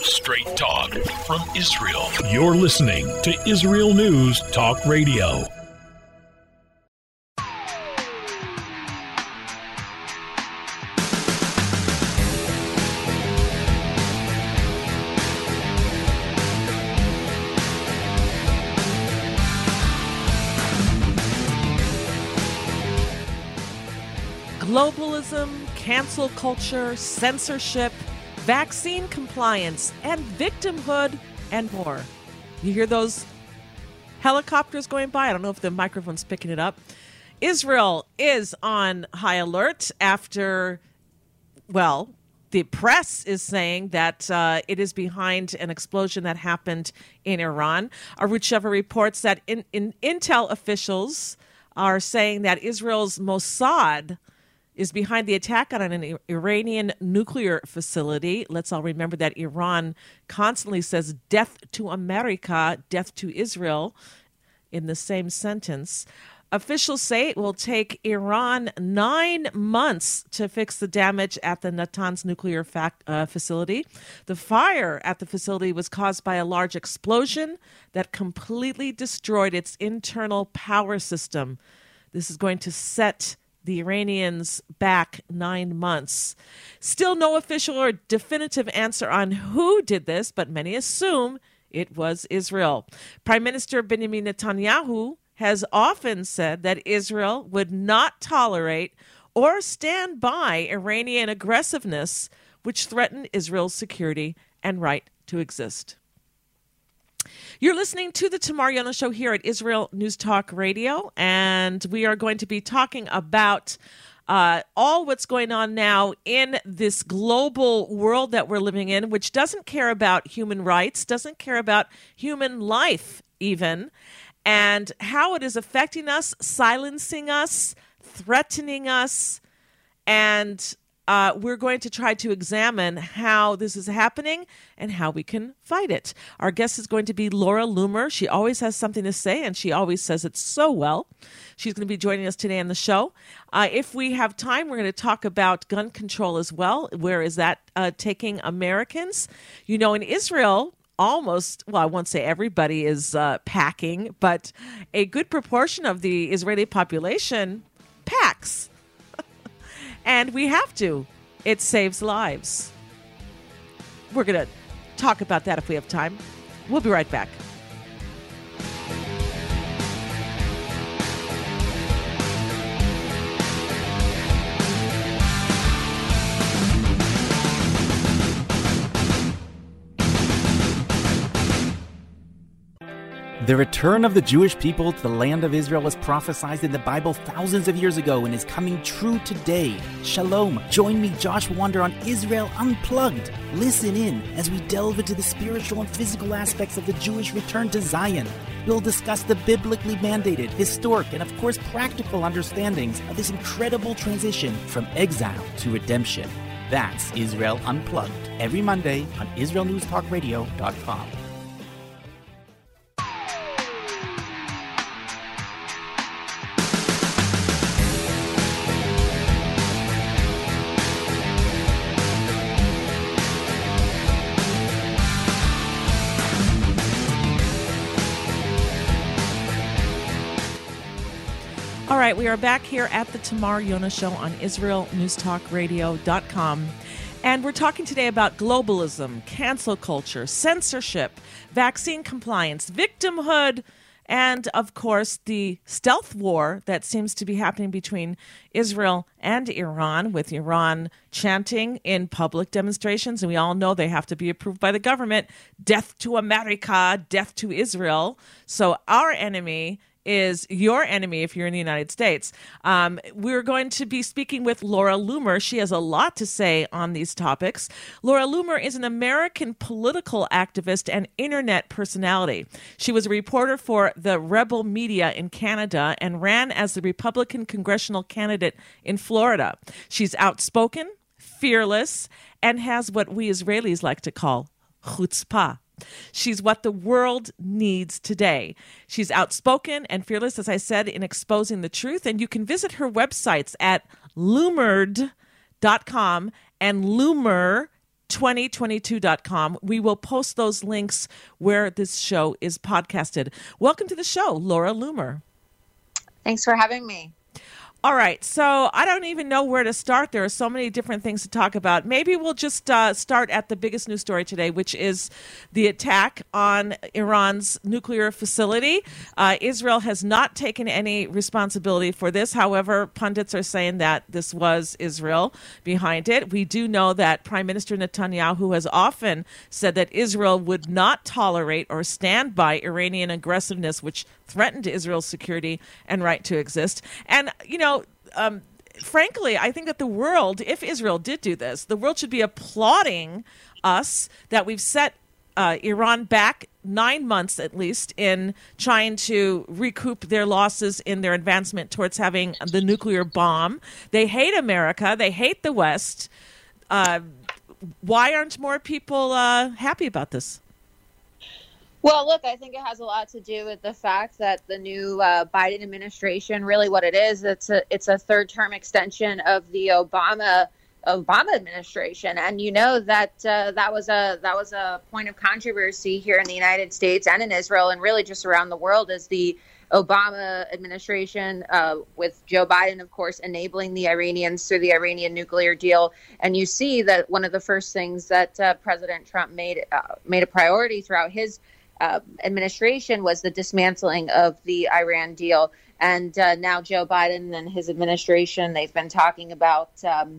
Straight talk from Israel. You're listening to Israel News Talk Radio. Globalism, cancel culture, censorship, vaccine compliance, and victimhood, and more. You hear those helicopters going by? I don't know if the microphone's picking it up. Israel is on high alert after, well, the press is saying that it is behind an explosion that happened in Iran. Arut Sheva reports that intel officials are saying that Israel's Mossad is behind the attack on an Iranian nuclear facility. Let's all remember that Iran constantly says death to America, death to Israel in the same sentence. Officials say it will take Iran 9 months to fix the damage at the Natanz nuclear facility. The fire at the facility was caused by a large explosion that completely destroyed its internal power system. This is going to set the Iranians back 9 months. Still no official or definitive answer on who did this, but many assume it was Israel. Prime Minister Benjamin Netanyahu has often said that Israel would not tolerate or stand by Iranian aggressiveness, which threatened Israel's security and right to exist. You're listening to the Tamar Yona Show here at Israel News Talk Radio, and we are going to be talking about all what's going on now in this global world that we're living in, which doesn't care about human rights, doesn't care about human life even, and how it is affecting us, silencing us, threatening us, and we're going to try to examine how this is happening and how we can fight it. Our guest is going to be Laura Loomer. She always has something to say, and she always says it so well. She's going to be joining us today on the show. If we have time, we're going to talk about gun control as well. Where is that taking Americans? You know, in Israel, almost, well, I won't say everybody is packing, but a good proportion of the Israeli population packs. And we have to. It saves lives. We're going to talk about that if we have time. We'll be right back. The return of the Jewish people to the land of Israel was prophesied in the Bible thousands of years ago and is coming true today. Shalom. Join me, Josh Wonder, on Israel Unplugged. Listen in as we delve into the spiritual and physical aspects of the Jewish return to Zion. We'll discuss the biblically mandated, historic, and of course practical understandings of this incredible transition from exile to redemption. That's Israel Unplugged, every Monday on IsraelNewsTalkRadio.com. All right, we are back here at the Tamar Yona Show on IsraelNewsTalkRadio.com. And we're talking today about globalism, cancel culture, censorship, vaccine compliance, victimhood, and, of course, the stealth war that seems to be happening between Israel and Iran, with Iran chanting in public demonstrations. And we all know they have to be approved by the government. Death to America, death to Israel. So our enemy is your enemy if you're in the United States. We're going to be speaking with Laura Loomer. She has a lot to say on these topics. Laura Loomer is an American political activist and internet personality. She was a reporter for the Rebel Media in Canada and ran as the Republican congressional candidate in Florida. She's outspoken, fearless, and has what we Israelis like to call chutzpah. She's what the world needs today. She's outspoken and fearless, as I said, in exposing the truth. And you can visit her websites at loomered.com and Loomer, 2022.com. We will post those links where this show is podcasted. Welcome to the show, Laura Loomer. Thanks for having me. All right, so I don't even know where to start. There are so many different things to talk about. Maybe we'll just start at the biggest news story today, which is the attack on Iran's nuclear facility. Israel has not taken any responsibility for this. However, pundits are saying that this was Israel behind it. We do know that Prime Minister Netanyahu has often said that Israel would not tolerate or stand by Iranian aggressiveness, which threatened Israel's security and right to exist. And, frankly, I think that the world, if Israel did do this, the world should be applauding us that we've set Iran back 9 months at least in trying to recoup their losses in their advancement towards having the nuclear bomb. They hate America. They hate the West. Why aren't more people happy about this? Well, look, I think it has a lot to do with the fact that the new Biden administration, really what it is, it's a third-term extension of the Obama administration, and you know that that was a point of controversy here in the United States and in Israel, and really just around the world, as the Obama administration, with Joe Biden, of course, enabling the Iranians through the Iranian nuclear deal. And you see that one of the first things that President Trump made a priority throughout his administration was the dismantling of the Iran deal. And now Joe Biden and his administration, they've been talking about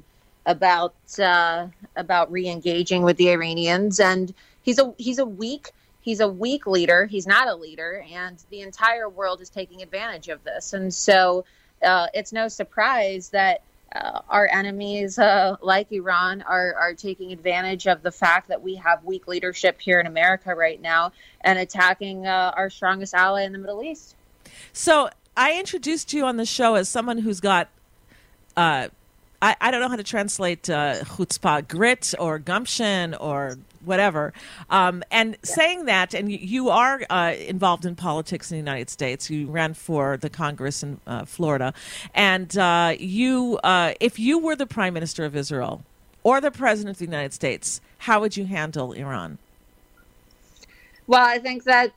re-engaging with the Iranians. And he's a weak leader. He's not a leader, and the entire world is taking advantage of this. And so it's no surprise that our enemies like Iran are taking advantage of the fact that we have weak leadership here in America right now and attacking our strongest ally in the Middle East. So I introduced you on the show as someone who's got, I don't know how to translate chutzpah, grit or gumption or whatever. Saying that, and you are involved in politics in the United States. You ran for the Congress in Florida. And if you were the Prime Minister of Israel or the President of the United States, how would you handle Iran? Well, I think that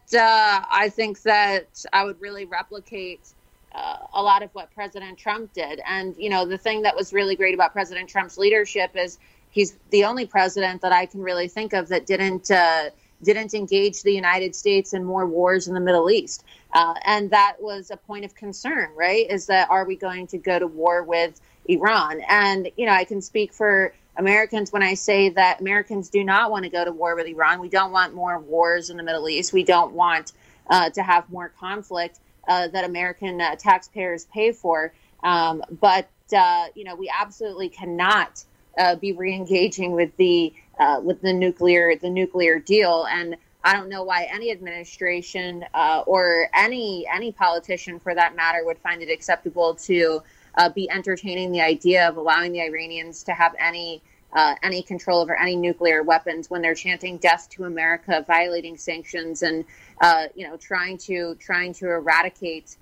I would really replicate a lot of what President Trump did. And, the thing that was really great about President Trump's leadership is he's the only president that I can really think of that didn't engage the United States in more wars in the Middle East. And that was a point of concern, right? Is that, are we going to go to war with Iran? And, I can speak for Americans when I say that Americans do not want to go to war with Iran. We don't want more wars in the Middle East. We don't want to have more conflict that American taxpayers pay for. But we absolutely cannot be re-engaging with the nuclear deal. And I don't know why any administration or any politician, for that matter, would find it acceptable to be entertaining the idea of allowing the Iranians to have any control over any nuclear weapons when they're chanting death to America, violating sanctions, and trying to eradicate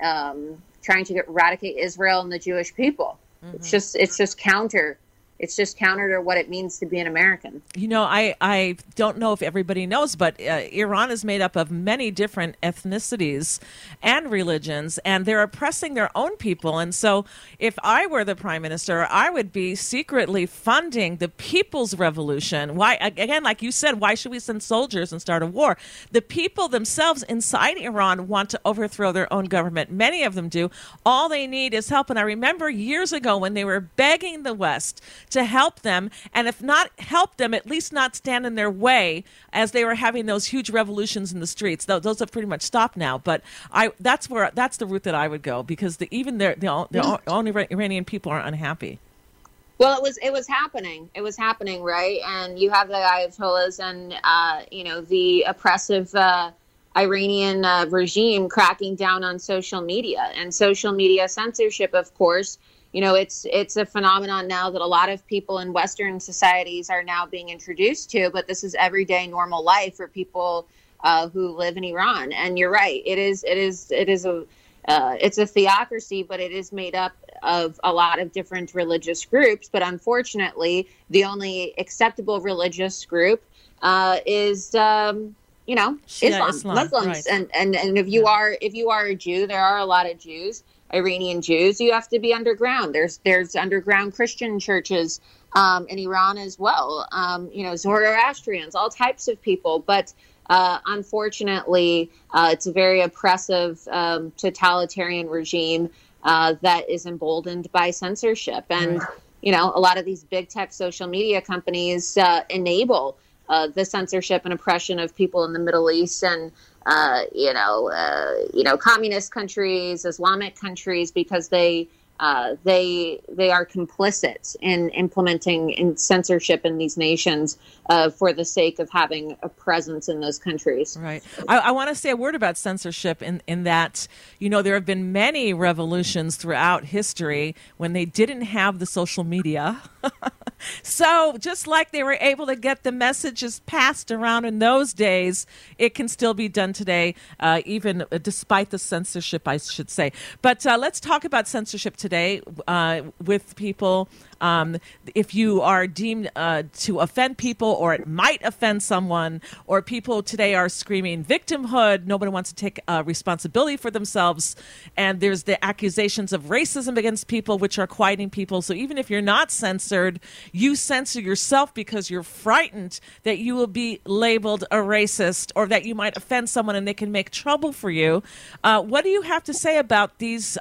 Israel and the Jewish people. Mm-hmm. It's just counter to what it means to be an American. I don't know if everybody knows, but Iran is made up of many different ethnicities and religions, and they're oppressing their own people. And so if I were the Prime Minister, I would be secretly funding the People's Revolution. Why, again, like you said, why should we send soldiers and start a war? The people themselves inside Iran want to overthrow their own government. Many of them do. All they need is help. And I remember years ago when they were begging the West to help them, and if not help them, at least not stand in their way as they were having those huge revolutions in the streets. Those have pretty much stopped now, but that's the route that I would go, because even the own Iranian people are unhappy. Well, it was happening. It was happening, right? And you have the Ayatollahs and the oppressive Iranian regime cracking down on social media and social media censorship, of course. It's a phenomenon now that a lot of people in Western societies are now being introduced to, but this is everyday normal life for people who live in Iran. And you're right. It is it's a theocracy, but it is made up of a lot of different religious groups. But unfortunately, the only acceptable religious group is Islam, Muslims. Right. And if you are a Jew, there are a lot of Jews, Iranian Jews. You have to be underground. There's underground Christian churches in Iran as well. Zoroastrians, all types of people. But unfortunately, it's a very oppressive, totalitarian regime that is emboldened by censorship. And, a lot of these big tech social media companies enable the censorship and oppression of people in the Middle East and, communist countries, Islamic countries, because they are complicit in implementing censorship in these nations for the sake of having a presence in those countries. Right. I want to say a word about censorship in that, there have been many revolutions throughout history when they didn't have the social media. So just like they were able to get the messages passed around in those days, it can still be done today, even despite the censorship, I should say. But let's talk about censorship today with people. If you are deemed to offend people, or it might offend someone, or people today are screaming victimhood, nobody wants to take responsibility for themselves, and there's the accusations of racism against people, which are quieting people. So even if you're not censored, you censor yourself because you're frightened that you will be labeled a racist or that you might offend someone and they can make trouble for you. What do you have to say about this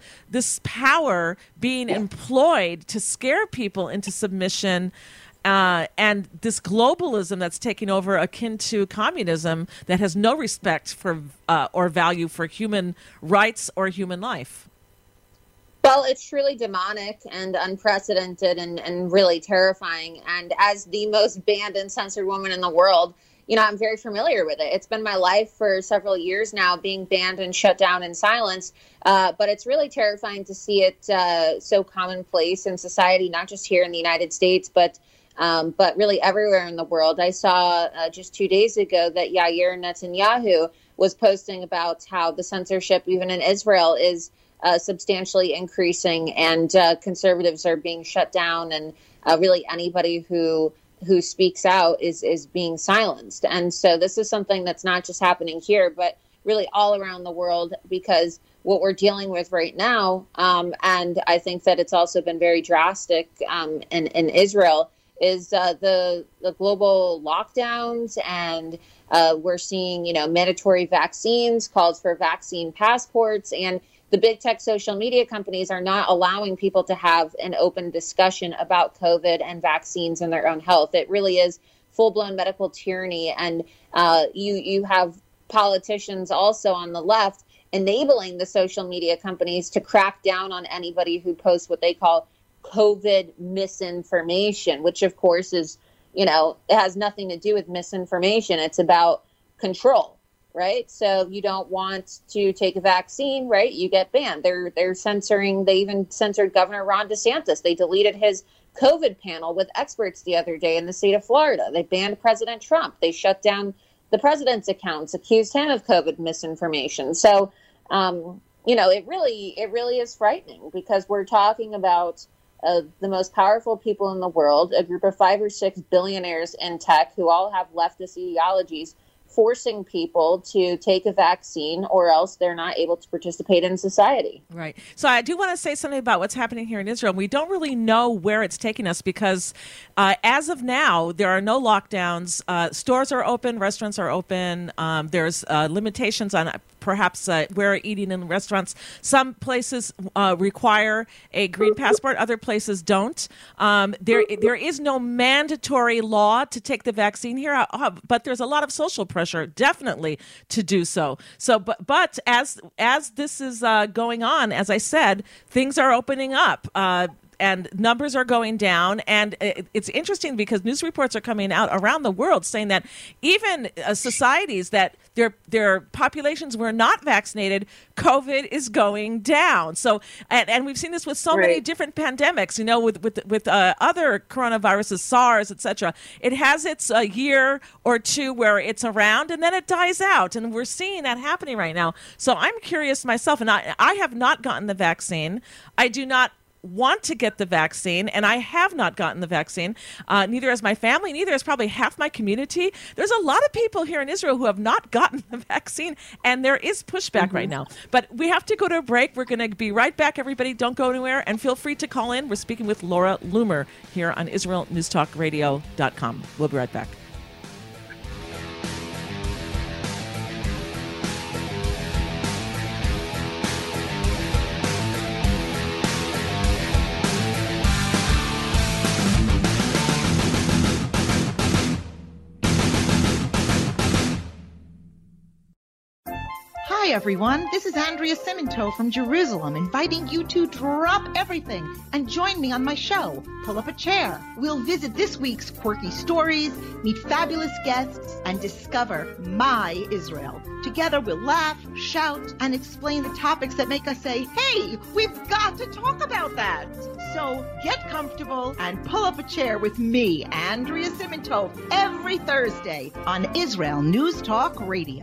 power being employed to scare people into submission, and this globalism that's taking over, akin to communism, that has no respect for or value for human rights or human life? Well, it's truly demonic and unprecedented and really terrifying. And as the most banned and censored woman in the world, I'm very familiar with it. It's been my life for several years now, being banned and shut down and silenced. But it's really terrifying to see it so commonplace in society, not just here in the United States, but really everywhere in the world. I saw just 2 days ago that Yair Netanyahu was posting about how the censorship, even in Israel, is substantially increasing, and conservatives are being shut down, and really anybody who speaks out is being silenced. And so this is something that's not just happening here, but really all around the world, because what we're dealing with right now, and I think that it's also been very drastic in Israel, is the global lockdowns, and we're seeing, mandatory vaccines, calls for vaccine passports, and the big tech social media companies are not allowing people to have an open discussion about COVID and vaccines and their own health. It really is full-blown medical tyranny. And you have politicians also on the left enabling the social media companies to crack down on anybody who posts what they call COVID misinformation, which of course is, it has nothing to do with misinformation. It's about control. Right. So you don't want to take a vaccine. Right. You get banned. They're censoring. They even censored Governor Ron DeSantis. They deleted his COVID panel with experts the other day in the state of Florida. They banned President Trump. They shut down the president's accounts, accused him of COVID misinformation. So, it really is frightening, because we're talking about the most powerful people in the world, a group of 5 or 6 billionaires in tech who all have leftist ideologies, forcing people to take a vaccine, or else they're not able to participate in society. Right. So I do want to say something about what's happening here in Israel. We don't really know where it's taking us, because as of now, there are no lockdowns. Stores are open. Restaurants are open. There's limitations on perhaps where eating in restaurants. Some places require a green passport. Other places don't. There is no mandatory law to take the vaccine here, but there's a lot of social pressure, definitely, to do so. But as this is going on, as I said, things are opening up. and numbers are going down. And it's interesting because news reports are coming out around the world saying that even societies that their populations were not vaccinated, COVID is going down. So, and we've seen this with so many different pandemics, with other coronaviruses, SARS, etc. It has its year or two where it's around and then it dies out. And we're seeing that happening right now. So I'm curious myself, and I have not gotten the vaccine. I do not want to get the vaccine, and I have not gotten the vaccine. Neither has my family, neither has probably half my community. There's a lot of people here in Israel who have not gotten the vaccine, and there is pushback right now. But we have to go to a break. We're going to be right back, everybody. Don't go anywhere, and feel free to call in. We're speaking with Laura Loomer here on IsraelNewsTalkRadio.com. We'll be right back. Hi, everyone. This is Andrea Siminto from Jerusalem, inviting you to drop everything and join me on my show, Pull Up a Chair. We'll visit this week's quirky stories, meet fabulous guests, and discover my Israel. Together, we'll laugh, shout, and explain the topics that make us say, hey, we've got to talk about that. So get comfortable and pull up a chair with me, Andrea Siminto, every Thursday on Israel News Talk Radio.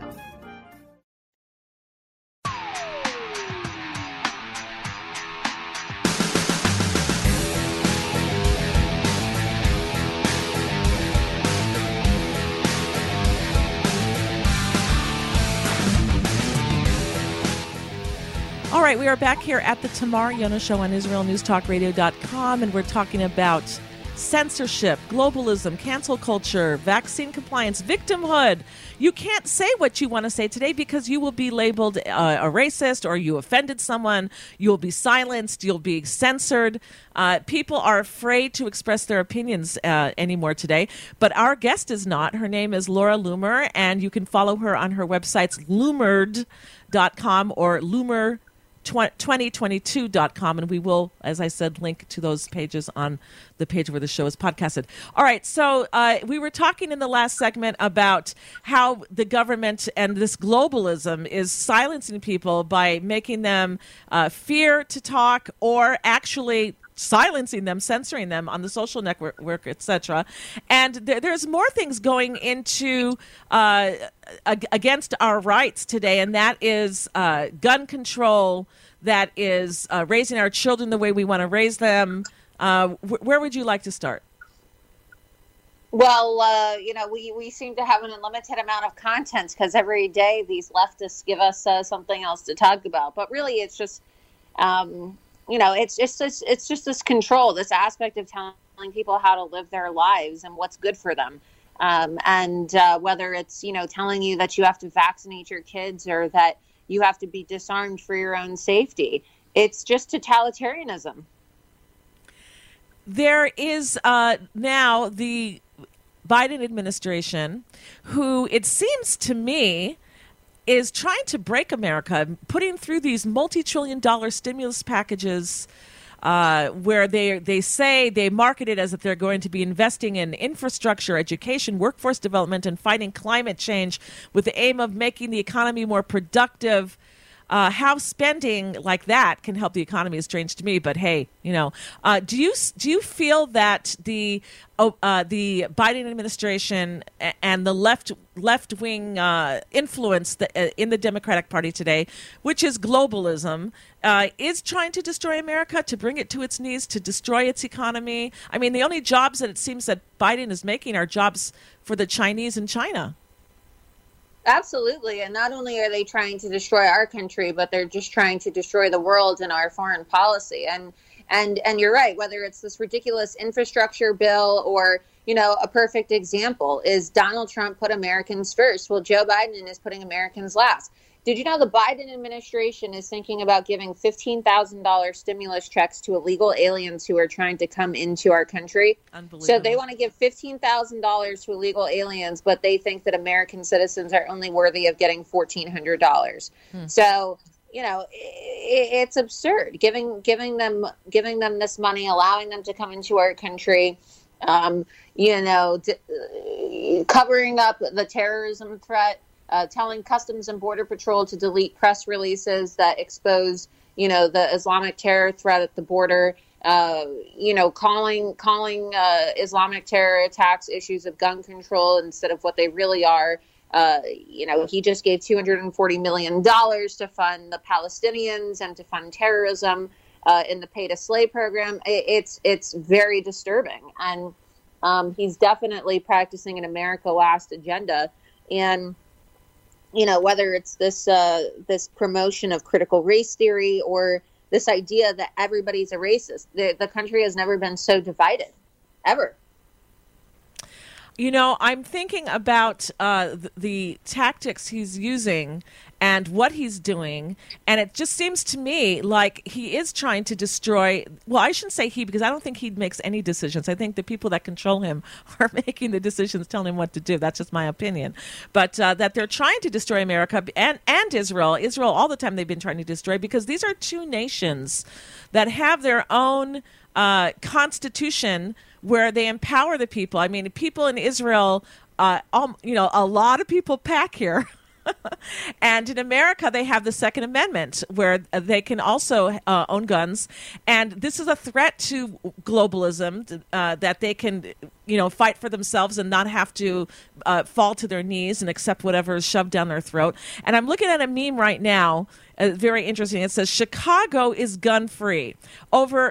All right, we are back here at the Tamar Yona Show on IsraelNewsTalkRadio.com, and we're talking about censorship, globalism, cancel culture, vaccine compliance, victimhood. You can't say what you want to say today because you will be labeled a racist, or you offended someone. You'll be silenced. You'll be censored. People are afraid to express their opinions anymore today, but our guest is not. Her name is Laura Loomer, and you can follow her on her websites, loomered.com or loomer2022.com, and we will, as I said, link to those pages on the page where the show is podcasted. All right, so we were talking in the last segment about how the government and this globalism is silencing people by making them fear to talk, or actually silencing them, censoring them on the social network, etc. And there's more things going into against our rights today, and that is gun control, that is raising our children the way we want to raise them. Where would you like to start? Well, we seem to have an unlimited amount of content because every day these leftists give us something else to talk about. But really, it's just it's just this control, this aspect of telling people how to live their lives and what's good for them. And whether it's, telling you that you have to vaccinate your kids or that you have to be disarmed for your own safety. It's just totalitarianism. There is now the Biden administration who, it seems to me, is trying to break America, putting through these multi-trillion-dollar stimulus packages where they say, they market it as if they're going to be investing in infrastructure, education, workforce development, and fighting climate change with the aim of making the economy more productive. How spending like that can help the economy is strange to me, but hey, do you feel that the Biden administration and the left wing influence in the Democratic Party today, which is globalism, is trying to destroy America, to bring it to its knees, to destroy its economy? I mean, the only jobs that it seems that Biden is making are jobs for the Chinese in China. Absolutely. And not only are they trying to destroy our country, but they're just trying to destroy the world and our foreign policy. And you're right, whether it's this ridiculous infrastructure bill or, a perfect example is Donald Trump put Americans first. Well, Joe Biden is putting Americans last. Did you know the Biden administration is thinking about giving $15,000 stimulus checks to illegal aliens who are trying to come into our country? Unbelievable. So they want to give $15,000 to illegal aliens, but they think that American citizens are only worthy of getting $1,400. So it's absurd giving them this money, allowing them to come into our country, covering up the terrorism threat, telling Customs and Border Patrol to delete press releases that expose, the Islamic terror threat at the border, calling Islamic terror attacks issues of gun control instead of what they really are. He just gave $240 million to fund the Palestinians and to fund terrorism in the pay to slay program. It's very disturbing. And he's definitely practicing an America Last agenda. And, whether it's this promotion of critical race theory or this idea that everybody's a racist, the country has never been so divided, ever. I'm thinking about the tactics he's using and what he's doing, and it just seems to me like he is trying to destroy, well, I shouldn't say he, because I don't think he makes any decisions. I think the people that control him are making the decisions, telling him what to do. That's just my opinion. But that they're trying to destroy America and Israel. Israel, all the time they've been trying to destroy, because these are two nations that have their own constitution where they empower the people. I mean, people in Israel, a lot of people pack here. And in America, they have the Second Amendment where they can also own guns. And this is a threat to globalism, that they can, fight for themselves and not have to fall to their knees and accept whatever is shoved down their throat. And I'm looking at a meme right now, very interesting. It says, Chicago is gun-free. Over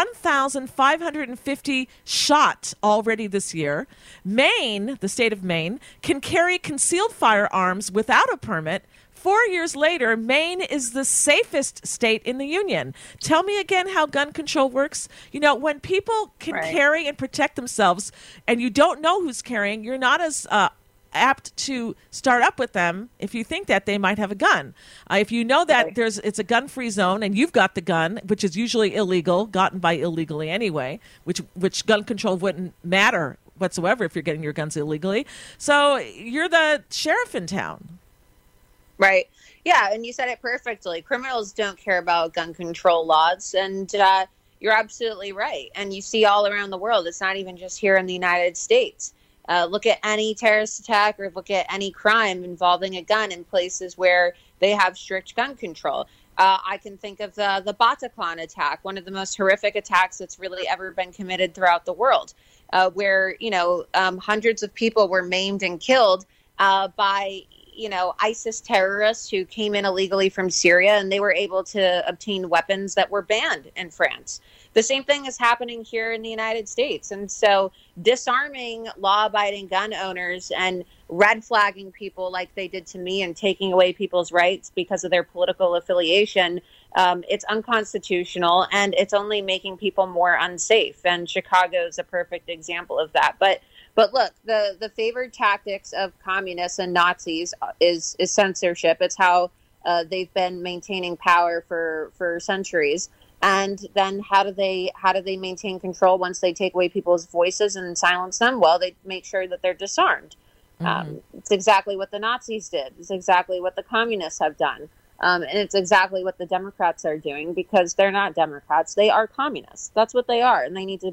1,550 shot already this year. Maine, the state of Maine, can carry concealed firearms without a permit. 4 years later, Maine is the safest state in the union. Tell me again how gun control works. When people can carry and protect themselves and you don't know who's carrying, you're not as apt to start up with them if you think that they might have a gun. If you know that it's a gun-free zone and you've got the gun, which is usually illegal, gotten by illegally anyway, which gun control wouldn't matter whatsoever if you're getting your guns illegally. So you're the sheriff in town. Right. Yeah, and you said it perfectly. Criminals don't care about gun control laws, and you're absolutely right. And you see all around the world. It's not even just here in the United States. Look at any terrorist attack or look at any crime involving a gun in places where they have strict gun control. I can think of the Bataclan attack, one of the most horrific attacks that's really ever been committed throughout the world, where, hundreds of people were maimed and killed by, ISIS terrorists who came in illegally from Syria, and they were able to obtain weapons that were banned in France. The same thing is happening here in the United States. And so disarming law-abiding gun owners and red flagging people like they did to me and taking away people's rights because of their political affiliation, it's unconstitutional, and it's only making people more unsafe. And Chicago is a perfect example of that. But look, the favored tactics of communists and Nazis is censorship. It's how they've been maintaining power for centuries. And then how do they maintain control once they take away people's voices and silence them? Well, they make sure that they're disarmed. Mm-hmm. It's exactly what the Nazis did. It's exactly what the communists have done. And it's exactly what the Democrats are doing, because they're not Democrats. They are communists. That's what they are. And they need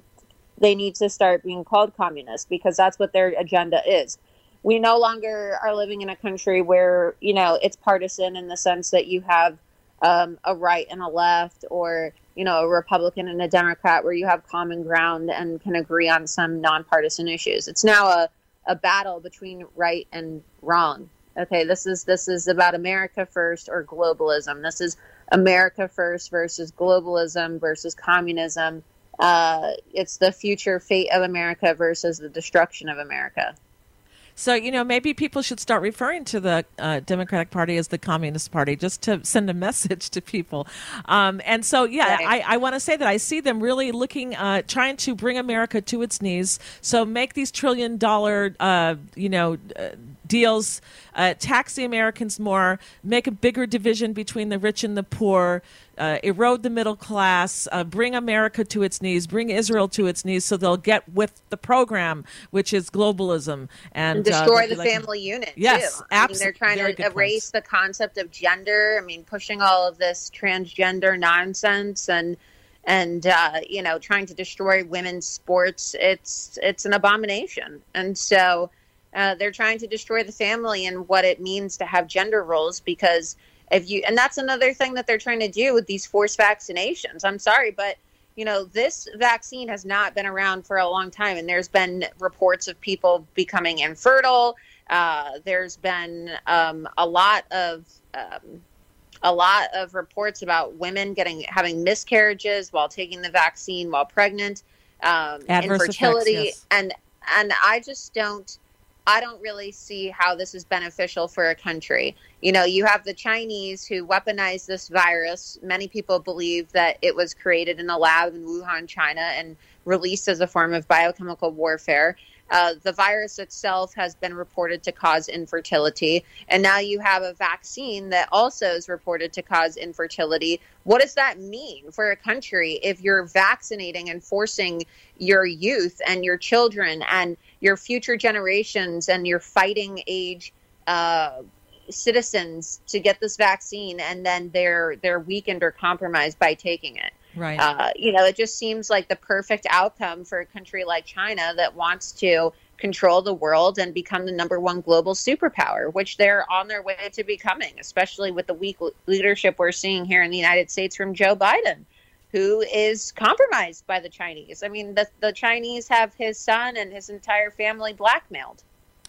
to start being called communists, because that's what their agenda is. We no longer are living in a country where, it's partisan in the sense that you have a right and a left, or, a Republican and a Democrat, where you have common ground and can agree on some nonpartisan issues. It's now a battle between right and wrong. Okay, this is about America first or globalism. This is America first versus globalism versus communism. It's the future fate of America versus the destruction of America. So, maybe people should start referring to the Democratic Party as the Communist Party, just to send a message to people. And so, I want to say that I see them really looking, trying to bring America to its knees. So make these $1 trillion, deals tax the Americans more, make a bigger division between the rich and the poor, erode the middle class, bring America to its knees, bring Israel to its knees so they'll get with the program, which is globalism. And destroy the family unit, yes, too. Absolutely. They're trying to erase the concept of gender. Pushing all of this transgender nonsense and trying to destroy women's sports. It's an abomination. And so they're trying to destroy the family and what it means to have gender roles, because and that's another thing that they're trying to do with these forced vaccinations. I'm sorry, but this vaccine has not been around for a long time, and there's been reports of people becoming infertile. There's been a lot of reports about women having miscarriages while taking the vaccine while pregnant, infertility, effects, yes. and I don't really see how this is beneficial for a country. You have the Chinese who weaponize this virus. Many people believe that it was created in a lab in Wuhan, China, and released as a form of biochemical warfare. The virus itself has been reported to cause infertility. And now you have a vaccine that also is reported to cause infertility. What does that mean for a country if you're vaccinating and forcing your youth and your children and your future generations and your fighting age citizens to get this vaccine, and then they're weakened or compromised by taking it? Right. It just seems like the perfect outcome for a country like China that wants to control the world and become the number one global superpower, which they're on their way to becoming, especially with the weak leadership we're seeing here in the United States from Joe Biden, who is compromised by the Chinese. The Chinese have his son and his entire family blackmailed.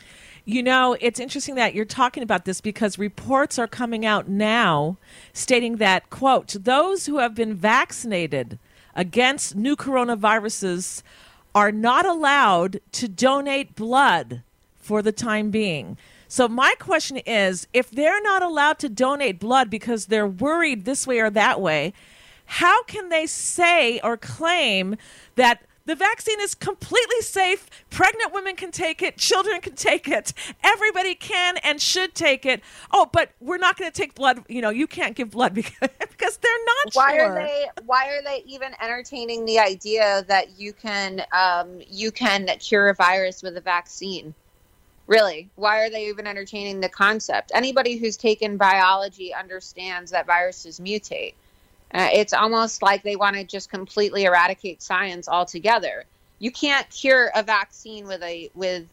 It's interesting that you're talking about this, because reports are coming out now stating that, quote, those who have been vaccinated against new coronaviruses are not allowed to donate blood for the time being. So my question is, if they're not allowed to donate blood because they're worried this way or that way, how can they say or claim that the vaccine is completely safe, pregnant women can take it, children can take it, everybody can and should take it? Oh, but we're not going to take blood. You can't give blood because they're not sure. Why are they even entertaining the idea that you can cure a virus with a vaccine? Really, why are they even entertaining the concept? Anybody who's taken biology understands that viruses mutate. It's almost like they want to just completely eradicate science altogether. You can't cure a vaccine with a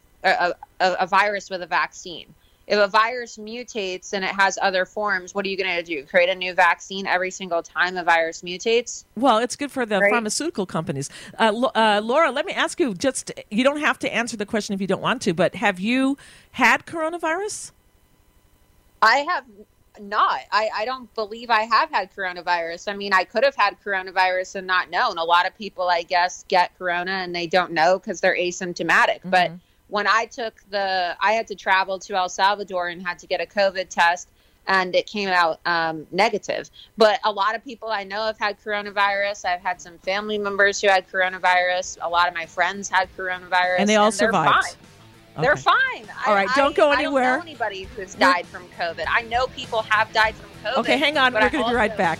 virus with a vaccine. If a virus mutates and it has other forms, what are you going to do? Create a new vaccine every single time a virus mutates? Well, it's good for the pharmaceutical companies. Laura, let me ask you, you don't have to answer the question if you don't want to, but have you had coronavirus? I have not. I don't believe I have had coronavirus. I could have had coronavirus and not known. A lot of people, I guess, get corona and they don't know because they're asymptomatic. Mm-hmm. But when I had to travel to El Salvador and had to get a COVID test, and it came out negative. But a lot of people I know have had coronavirus. I've had some family members who had coronavirus. A lot of my friends had coronavirus. And they all survived. Fine. Okay. They're fine. All right, don't go anywhere. I don't know anybody who's died from COVID. I know people have died from COVID. Okay, hang on. We're going to be right back.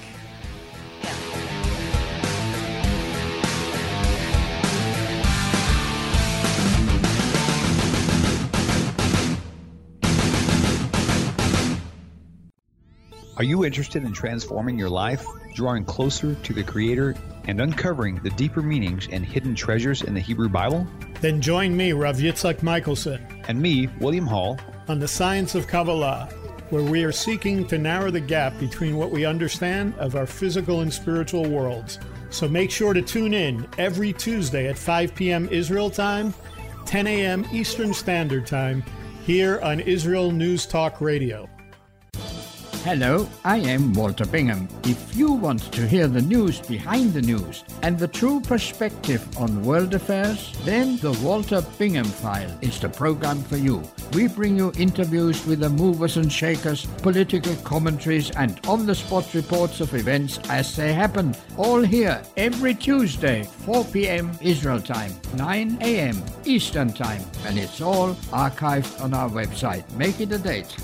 Are you interested in transforming your life, drawing closer to the Creator, and uncovering the deeper meanings and hidden treasures in the Hebrew Bible? Then join me, Rav Yitzhak Michelson, and me, William Hall, on the Science of Kabbalah, where we are seeking to narrow the gap between what we understand of our physical and spiritual worlds. So make sure to tune in every Tuesday at 5 p.m. Israel time, 10 a.m. Eastern Standard Time, here on Israel News Talk Radio. Hello, I am Walter Bingham. If you want to hear the news behind the news and the true perspective on world affairs, then the Walter Bingham File is the program for you. We bring you interviews with the movers and shakers, political commentaries and on-the-spot reports of events as they happen. All here every Tuesday, 4 p.m. Israel time, 9 a.m. Eastern time. And it's all archived on our website. Make it a date.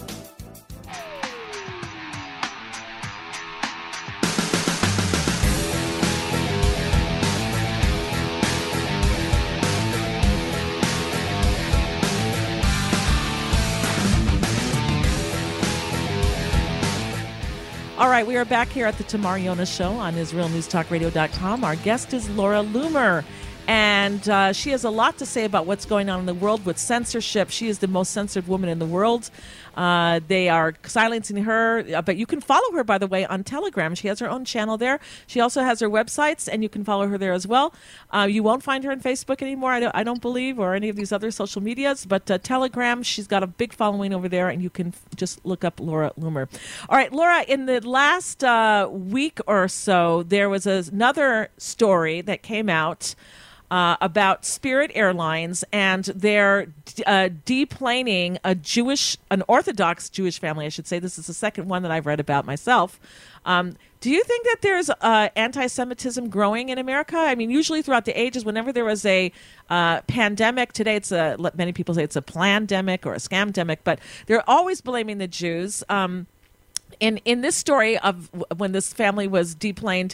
All right, we are back here at the Tamar Yona Show on IsraelNewsTalkRadio.com. Our guest is Laura Loomer, and she has a lot to say about what's going on in the world with censorship. She is the most censored woman in the world. They are silencing her, but you can follow her, by the way, on Telegram. She has her own channel there. She also has her websites, and you can follow her there as well. You won't find her on Facebook anymore, I don't believe, or any of these other social medias, but Telegram, she's got a big following over there, and you can just look up Laura Loomer. All right, Laura, in the last week or so, there was another story that came out about Spirit Airlines, and they're deplaning an Orthodox Jewish family, I should say. This is the second one that I've read about myself. Do you think that there's anti-Semitism growing in America? I mean, usually throughout the ages, whenever there was a pandemic, today many people say it's a plandemic or a scamdemic, but they're always blaming the Jews. In this story of when this family was deplaned,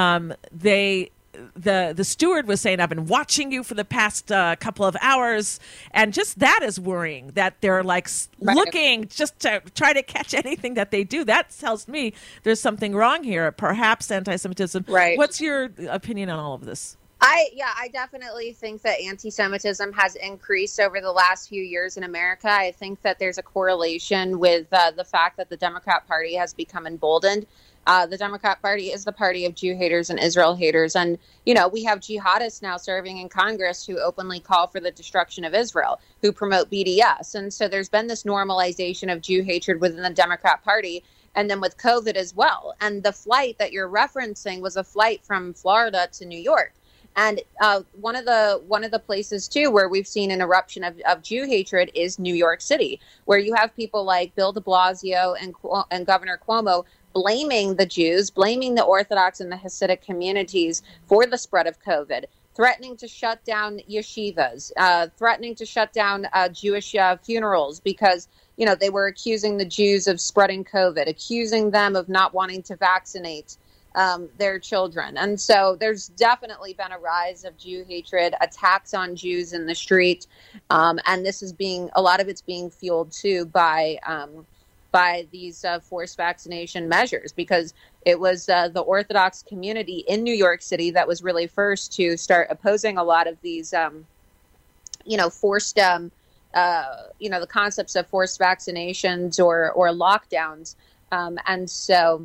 the steward was saying, I've been watching you for the past couple of hours, and just that is worrying, that they're like looking just to try to catch anything that they do. That tells me there's something wrong here, perhaps anti-Semitism. Right. What's your opinion on all of this? I definitely think that anti-Semitism has increased over the last few years in America. I think that there's a correlation with the fact that the Democrat Party has become emboldened. The Democrat Party is the party of Jew haters and Israel haters. And, you know, we have jihadists now serving in Congress who openly call for the destruction of Israel, who promote BDS. And so there's been this normalization of Jew hatred within the Democrat Party, and then with COVID as well. And the flight that you're referencing was a flight from Florida to New York. And one of the places, too, where we've seen an eruption of Jew hatred is New York City, where you have people like Bill de Blasio and Governor Cuomo blaming the Jews, blaming the Orthodox and the Hasidic communities for the spread of COVID, threatening to shut down yeshivas, threatening to shut down Jewish funerals because, you know, they were accusing the Jews of spreading COVID, accusing them of not wanting to vaccinate their children. And so there's definitely been a rise of Jew hatred, attacks on Jews in the street. And this is a lot of it's being fueled too by these forced vaccination measures, because it was the Orthodox community in New York City that was really first to start opposing a lot of these, forced, the concepts of forced vaccinations or lockdowns. And so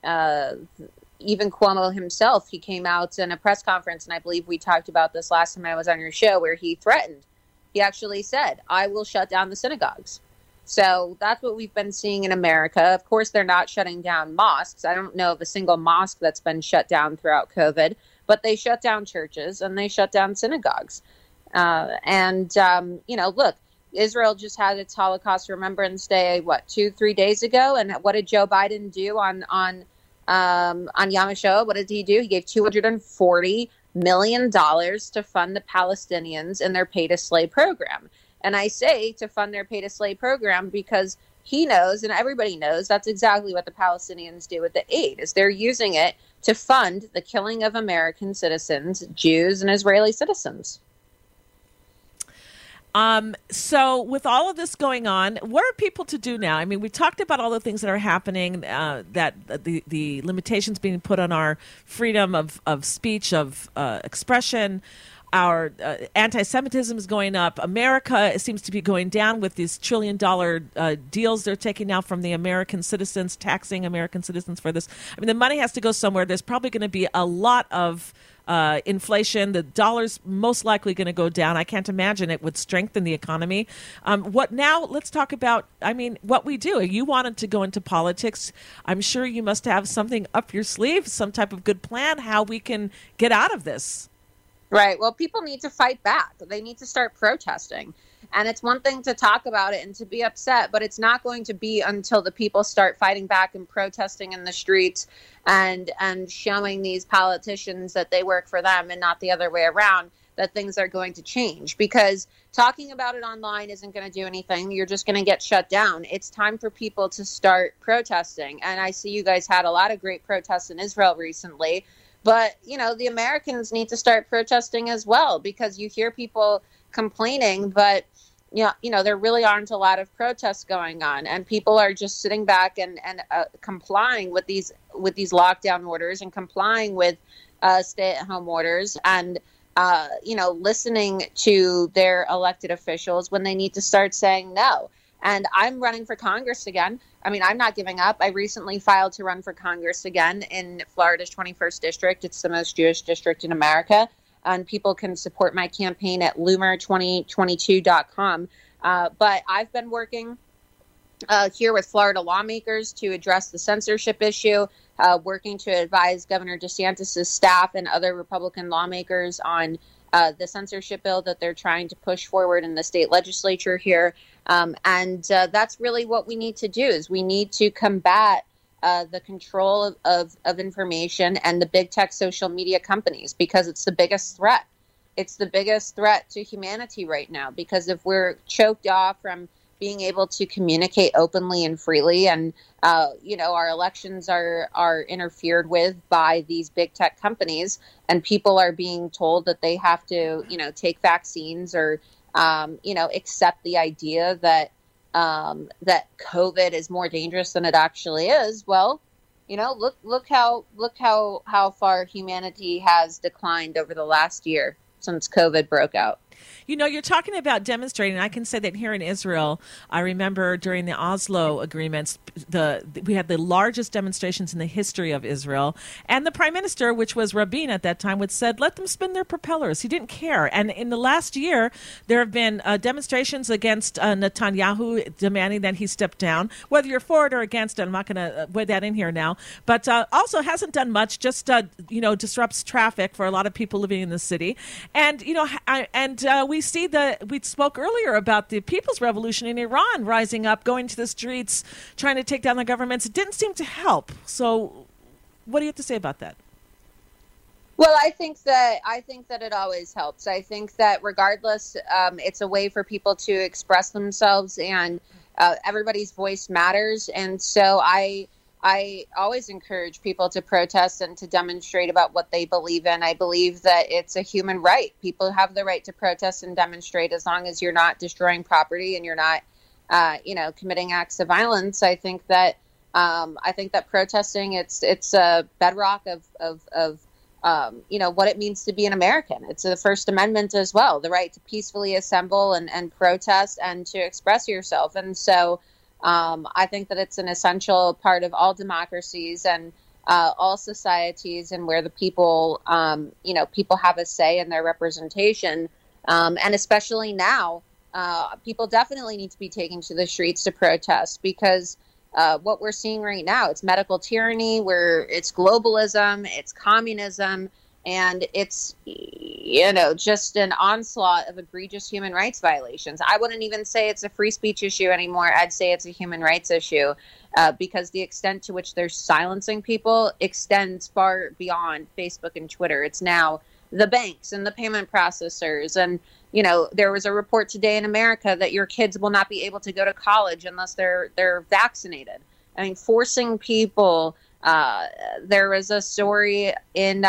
even Cuomo himself, he came out in a press conference, and I believe we talked about this last time I was on your show, where he threatened. He actually said, I will shut down the synagogues. So that's what we've been seeing in America. Of course, they're not shutting down mosques. I don't know of a single mosque that's been shut down throughout COVID, but they shut down churches and they shut down synagogues. Look, Israel just had its Holocaust Remembrance Day, 2-3 days ago? And what did Joe Biden do on Yom HaShoah? What did he do? He gave $240 million to fund the Palestinians in their pay-to-slay program. And I say to fund their pay-to-slay program because he knows, and everybody knows, that's exactly what the Palestinians do with the aid, is they're using it to fund the killing of American citizens, Jews, and Israeli citizens. So with all of this going on, what are people to do now? I mean, we talked about all the things that are happening, that the limitations being put on our freedom of speech, of expression. Our anti-Semitism is going up. America seems to be going down with these $1 trillion deals they're taking now from the American citizens, taxing American citizens for this. I mean, the money has to go somewhere. There's probably going to be a lot of inflation. The dollar's most likely going to go down. I can't imagine it would strengthen the economy. What now? Let's talk about, what we do. You wanted to go into politics. I'm sure you must have something up your sleeve, some type of good plan how we can get out of this. Right. Well, people need to fight back. They need to start protesting. And it's one thing to talk about it and to be upset, but it's not going to be until the people start fighting back and protesting in the streets and showing these politicians that they work for them and not the other way around that things are going to change. Because talking about it online isn't going to do anything. You're just going to get shut down. It's time for people to start protesting. And I see you guys had a lot of great protests in Israel recently. But, the Americans need to start protesting as well, because you hear people complaining, but there really aren't a lot of protests going on, and people are just sitting back and complying with these lockdown orders and complying with stay-at-home orders, and listening to their elected officials when they need to start saying no. And I'm running for Congress again. I'm not giving up. I recently filed to run for Congress again in Florida's 21st district. It's the most Jewish district in America. And people can support my campaign at loomer2022.com. But I've been working here with Florida lawmakers to address the censorship issue, working to advise Governor DeSantis' staff and other Republican lawmakers on the censorship bill that they're trying to push forward in the state legislature here. And that's really what we need to do, is we need to combat the control of information and the big tech social media companies, because it's the biggest threat. It's the biggest threat to humanity right now, because if we're choked off from being able to communicate openly and freely, and our elections are interfered with by these big tech companies, and people are being told that they have to take vaccines or accept the idea that COVID is more dangerous than it actually is. Well, look how far humanity has declined over the last year since COVID broke out. You're talking about demonstrating. I can say that here in Israel, I remember during the Oslo agreements, we had the largest demonstrations in the history of Israel. And the prime minister, which was Rabin at that time, said, let them spin their propellers. He didn't care. And in the last year, there have been demonstrations against Netanyahu demanding that he step down. Whether you're for it or against it, I'm not going to weigh that in here now. But also hasn't done much, just, disrupts traffic for a lot of people living in the city. And, we see that we spoke earlier about the People's Revolution in Iran rising up, going to the streets, trying to take down the governments. It didn't seem to help. So what do you have to say about that? Well, I think that it always helps. I think that regardless, it's a way for people to express themselves, and everybody's voice matters. And so I always encourage people to protest and to demonstrate about what they believe in. I believe that it's a human right. People have the right to protest and demonstrate as long as you're not destroying property and you're not, committing acts of violence. I think that protesting it's a bedrock of what it means to be an American. It's the First Amendment as well, the right to peacefully assemble and protest and to express yourself. And so I think that it's an essential part of all democracies and all societies, and where the people, people have a say in their representation. And especially now, people definitely need to be taken to the streets to protest, because what we're seeing right now, it's medical tyranny, where it's globalism, it's communism, and it's, just an onslaught of egregious human rights violations. I wouldn't even say it's a free speech issue anymore. I'd say it's a human rights issue, because the extent to which they're silencing people extends far beyond Facebook and Twitter. It's now the banks and the payment processors. And, there was a report today in America that your kids will not be able to go to college unless they're vaccinated. I mean, forcing people. There was a story in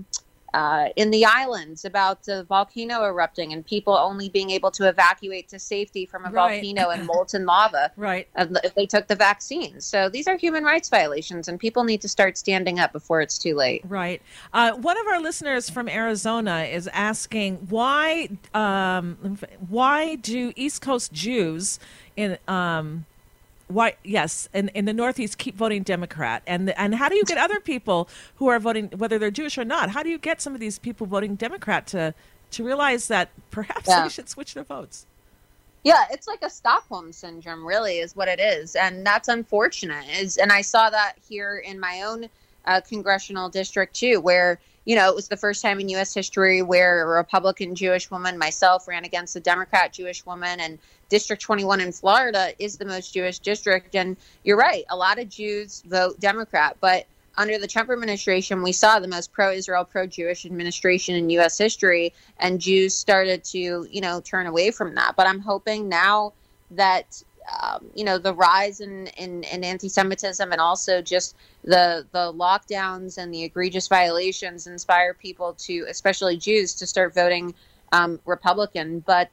the islands about the volcano erupting and people only being able to evacuate to safety from a volcano and molten lava if they took the vaccine. So these are human rights violations, and people need to start standing up before it's too late. Right. One of our listeners from Arizona is asking why do East Coast Jews in why? Yes, in the Northeast, keep voting Democrat, and how do you get other people who are voting, whether they're Jewish or not? How do you get some of these people voting Democrat to realize that perhaps they should switch their votes? Yeah, it's like a Stockholm syndrome, really, is what it is, and that's unfortunate. And I saw that here in my own congressional district too, where it was the first time in U.S. history where a Republican Jewish woman, myself, ran against a Democrat Jewish woman, and District 21 in Florida is the most Jewish district. And you're right, a lot of Jews vote Democrat, but under the Trump administration, we saw the most pro-Israel, pro-Jewish administration in U.S. history, and Jews started to, turn away from that. But I'm hoping now that the rise in anti-Semitism and also just the lockdowns and the egregious violations inspire people to, especially Jews, to start voting Republican. But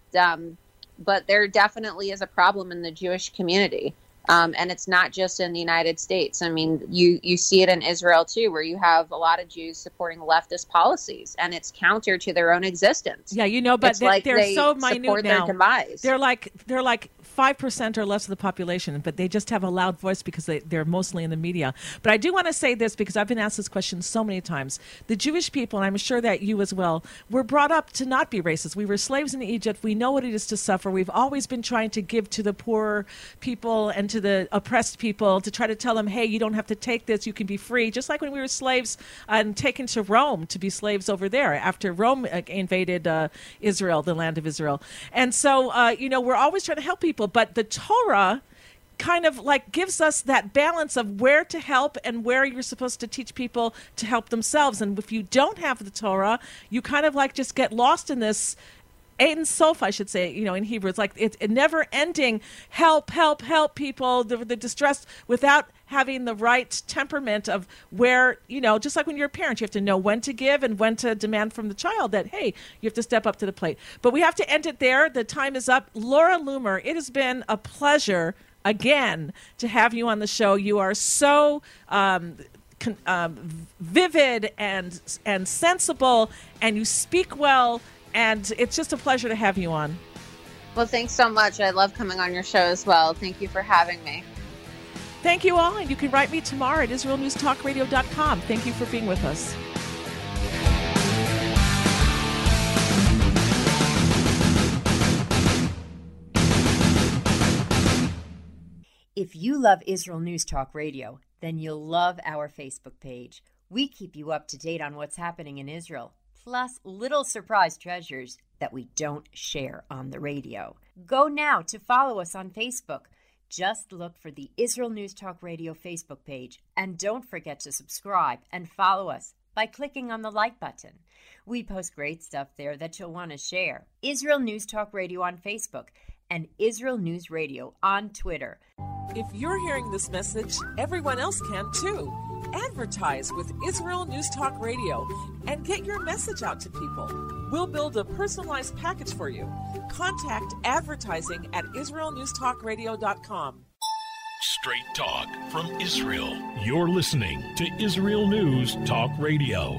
there definitely is a problem in the Jewish community. And it's not just in the United States. I mean, you see it in Israel, too, where you have a lot of Jews supporting leftist policies, and it's counter to their own existence. Yeah, but they're so minute now. Their demise. They're like 5% or less of the population, but they just have a loud voice because they're mostly in the media. But I do want to say this because I've been asked this question so many times. The Jewish people, and I'm sure that you as well, were brought up to not be racist. We were slaves in Egypt. We know what it is to suffer. We've always been trying to give to the poor people and to the oppressed people to try to tell them, hey, you don't have to take this. You can be free. Just like when we were slaves and taken to Rome to be slaves over there after Rome invaded Israel, the land of Israel. And so, we're always trying to help people. But the Torah kind of gives us that balance of where to help and where you're supposed to teach people to help themselves. And if you don't have the Torah, you kind of just get lost in this Ein Sof, I should say, in Hebrew. It's like it's a never-ending help people, the distressed, without having the right temperament of where, just like when you're a parent, you have to know when to give and when to demand from the child that, hey, you have to step up to the plate. But we have to end it there. The time is up. Laura Loomer, it has been a pleasure again to have you on the show. You are so vivid and sensible, and you speak well. And it's just a pleasure to have you on. Well, thanks so much. I love coming on your show as well. Thank you for having me. Thank you all. And you can write me tomorrow at IsraelNewsTalkRadio.com. Thank you for being with us. If you love Israel News Talk Radio, then you'll love our Facebook page. We keep you up to date on what's happening in Israel, plus little surprise treasures that we don't share on the radio. Go now to follow us on Facebook. Just look for the Israel News Talk Radio Facebook page, and don't forget to subscribe and follow us by clicking on the like button. We post great stuff there that you'll want to share. Israel News Talk Radio on Facebook and Israel News Radio on Twitter. If you're hearing this message, everyone else can too. Advertise with Israel News Talk Radio and get your message out to people. We'll build a personalized package for you. Contact advertising at IsraelNewsTalkRadio.com. Straight talk from Israel. You're listening to Israel News Talk Radio.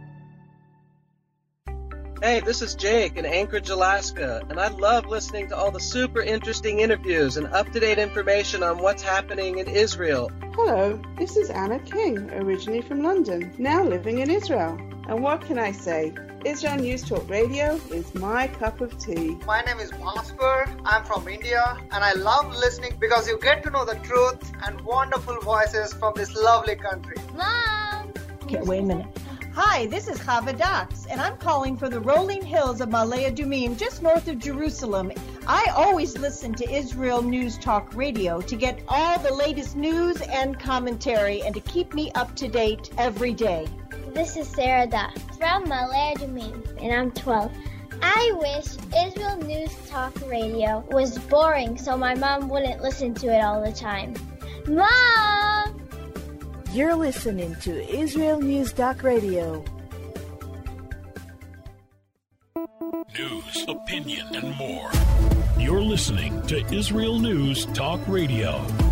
Hey, this is Jake in Anchorage, Alaska, and I love listening to all the super interesting interviews and up-to-date information on what's happening in Israel. Hello, this is Anna King, originally from London, now living in Israel. And what can I say? Israel News Talk Radio is my cup of tea. My name is Bhaskar. I'm from India, and I love listening because you get to know the truth and wonderful voices from this lovely country. Mom! Okay, wait a minute. Hi, this is Chava Dax, and I'm calling from the rolling hills of Ma'ale Adumim, just north of Jerusalem. I always listen to Israel News Talk Radio to get all the latest news and commentary and to keep me up to date every day. This is Sarah Dax from Ma'ale Adumim, and I'm 12. I wish Israel News Talk Radio was boring so my mom wouldn't listen to it all the time. Mom! You're listening to Israel News Talk Radio. News, opinion, and more. You're listening to Israel News Talk Radio.